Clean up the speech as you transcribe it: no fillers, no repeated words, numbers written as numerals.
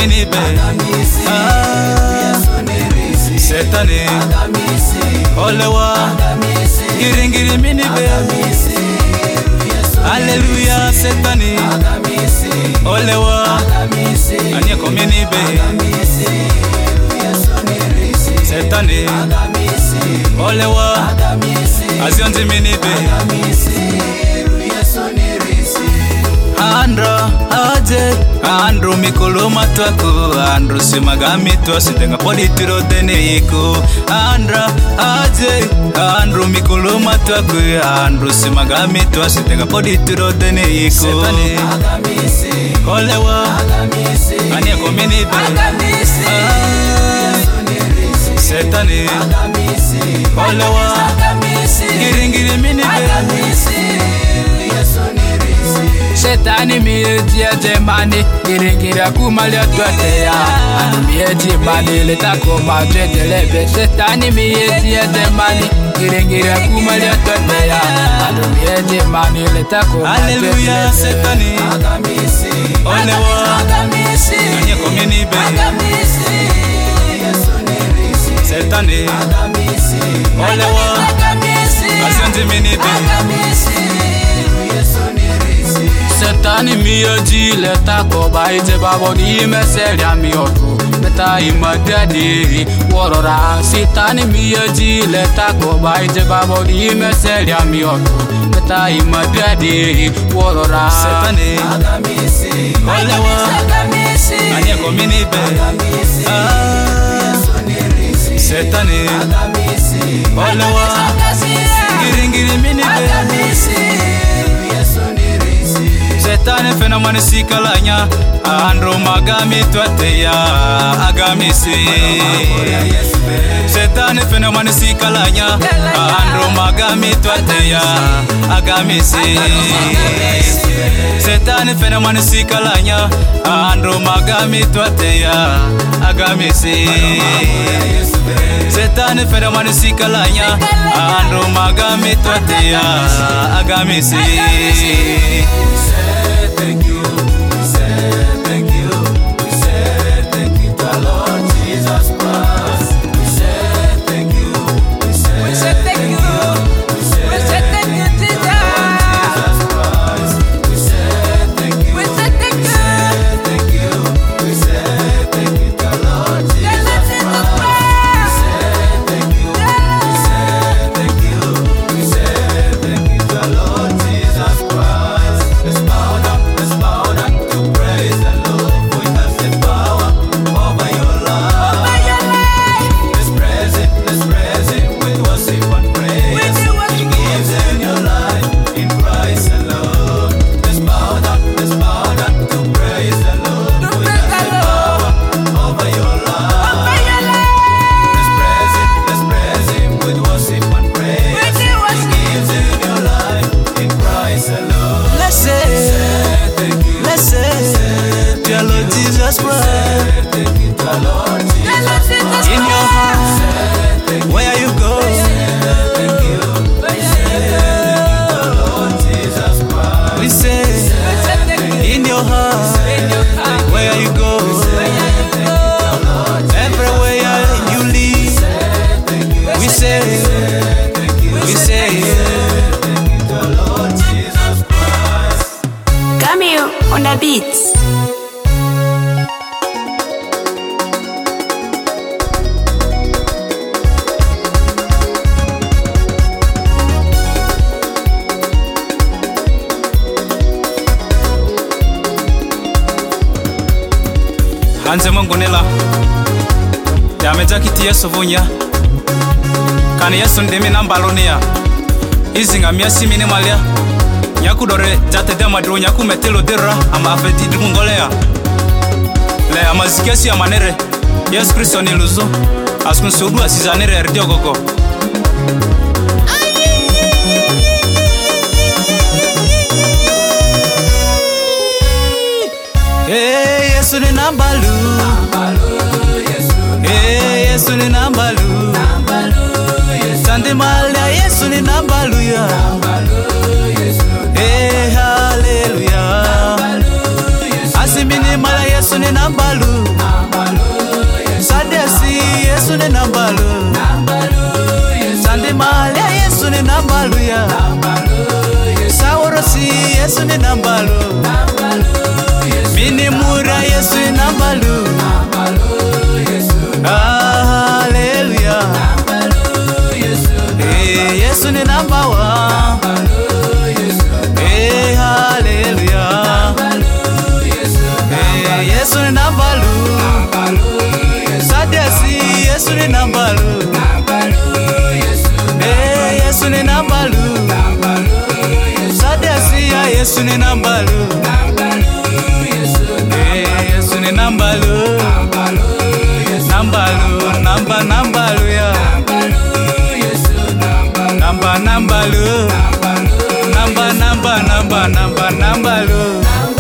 komini be Setani Olewa Giringiri mini be Hallelujah Setani Olewa Anye komini be Setani Olewa Azionzi mini be Andro mikolo matwako Andro simagami twasitenga politiro dene iko Andro mikolo matwako Andro simagami twasitenga politiro dene iko Setani Olewa Anye komini be Setani Olewa Giringiri mini be Setani miyetia temani Giringira kumalia tuatea Ani miyeti mani letako matwetelebe Setani miyetia temani Giringira kumalia tuatea Ani miyeti mani letako matwetelebe Hallelujah Setani Olewa Anye komini be Setani Olewa Azionzi mini be Setani miyeji letako baite babodi meselia miyoto Beta imadadi worora Setani miyeji letako baite babodi meselia miyoto Beta imadadi worora Setani Olewa Anye komini be Setani Olewa Giringiri mini be Setani fenomani sikalanya Andro magami twateya agamisi Setani fenomani sikalanya Andro magami twateya agamisi Setani fenomani sikalanya Andro magami twateya agamisi Setani fenomani sikalanya Andro magami twateya agamisi Thank you, we say thank you, we say thank you to our Lord Jesus Christ. We say thank you, we say thank you, we say thank you Jesus Christ. We say thank you, we say thank you, we say thank you to our Lord Jesus Christ. We say thank you, we say thank you, we say thank you to our Lord Jesus Christ. Let's bow down. To praise the Lord, for He has the power over your life. Let's praise Him with worship and praise. He gives in your life in Christ alone. Let's bow down to praise the Lord, for He has the power over your life. Let's praise Him with worship and praise. He gives in your life in Christ alone. Let's say dear Lord Jesus Christ, in your heart, where you go, we say, in your heart, where you go, everywhere you lead, we say, Cameo on the beats. Anze mongonela Yameja kiti Yesu vunya Kani Yesu ndimi nambalonia Izinga miasi mini malia Nyakudore jate dema dro nyaku metelo dera Ama afeti dimungolea Le amazikesi ya manere Yesu Kristo ni luzo Askun sudu asizanere erdio gogo Yesu ni nambalu Yesu ni nambalu Sante malia Yesu ni nambalu ya hallelujah Asimini malia Yesu ni nambalu. Sadesi Yesu ni nambalu. Sandi male Yesu ni nambalu ya. Saorosi Yesu ni nambalu. Mini mura Yesu ni nambalu. Hallelujah. Yesu ni number one. Hallelujah. Yesu ni nambalu. Sadesi Yesu ni nambalu. Yesu ni nambalu. Sadesi ya Yesu ni nambalu. Yesu ni nambalu. Nambalu ya. Nambalu. Nambalu.